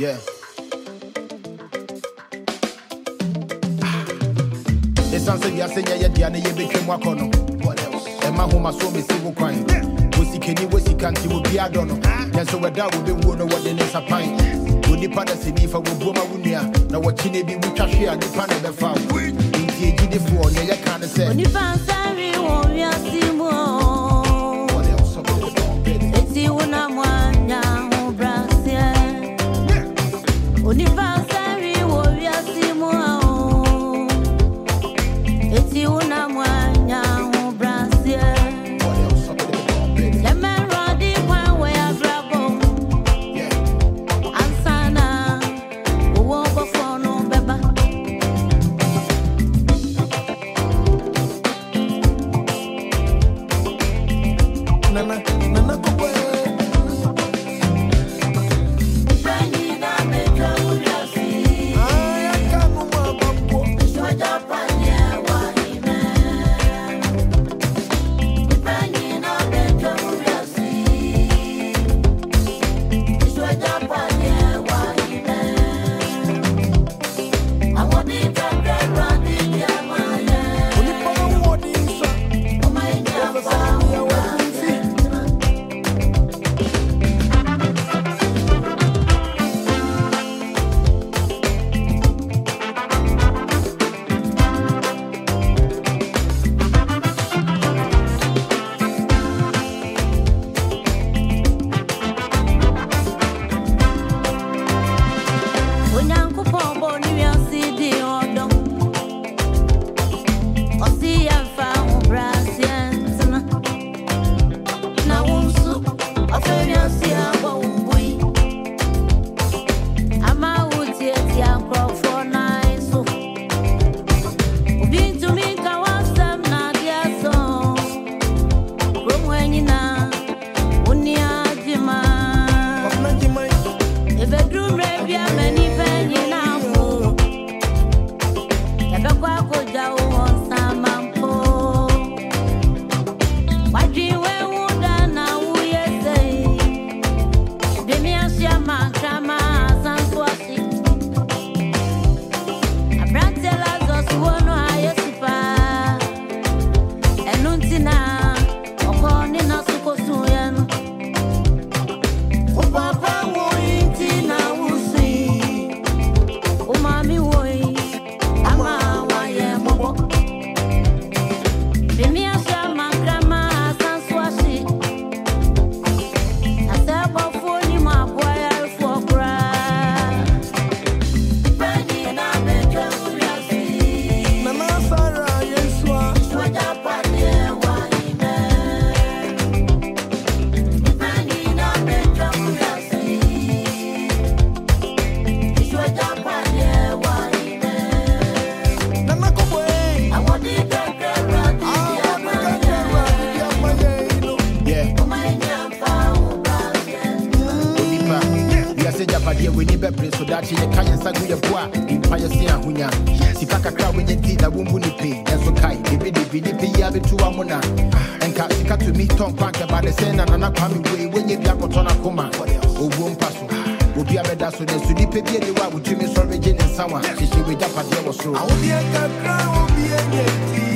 Yeah. It's something you say, yeah, Diana, you became Wakono. What else? And my home, I saw me single crying. Was he can you, was he can't, you would be, I don't know. And so we're down with the one what the next a pint. Would the partner see me for Boma Wunia? Now what you need be with Tashi and the partner the foul. In the four, you can't say. When you found Sari, won't you see more? What else? It's you when I'm one young Brazil. When you found Sari, won't you see more? It's you and I'm one young Brazil. The man Roddy one way I grab on. And Sana, who won't go for no beba. Nana, go away. We need a place so that you can't say your boy in Pioneer Hunya. Sipaka crowd when you did a woman pay, and so Kai, the BDP, have it to Amona. And Kasika to me, Tom Parker by the Sen and Anapami way when you got on a coma or womb passo. Will be a better so that you pay the way with Jimmy Sorry and someone. She will jump at your so. I will be a crowd, will be a